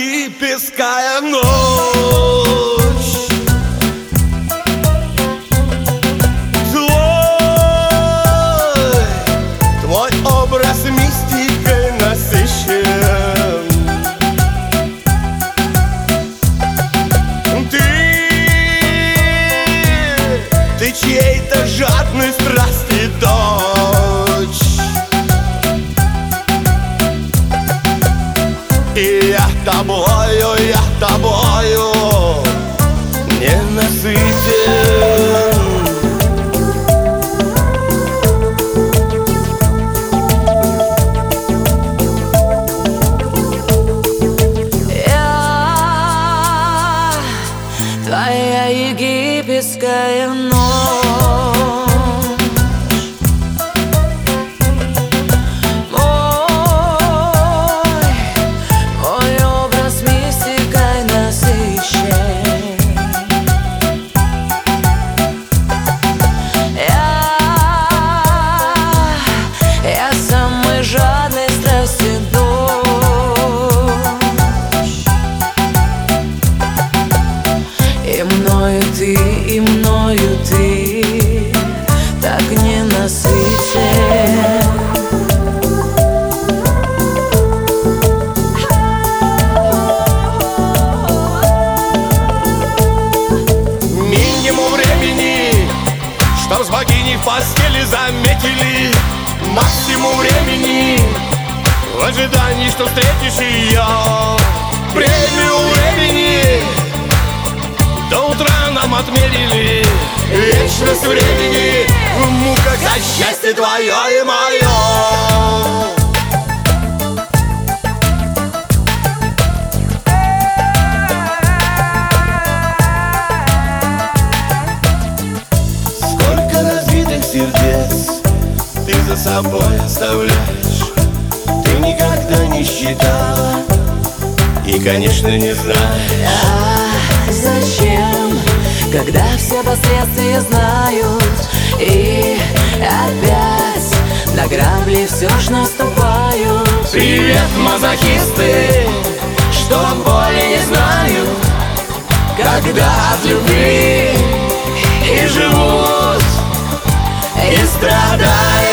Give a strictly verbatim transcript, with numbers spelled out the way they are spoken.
египетская ночь. Твой, твой образ мистикой насыщен. Ты, ты чьей-то жадной страсти дочь. И я тобою, я тобою не насытен. Я твоя египетская ночь. И мною ты, и мною ты так не насытен. Минимум времени, чтоб с богиней в постели заметили. Максимум времени в ожидании, что встретишь ее. Премию времени до утра нам отмерили. Вечность времени в муках за счастье твое и мое. Сколько разбитых сердец ты за собой оставляешь. Ты никогда не считала и, конечно, не знаешь. А зачем, когда все последствия знают, и опять на грабли все ж наступают. Привет, мазохисты, что боли не знают, когда от любви и живут, и страдают.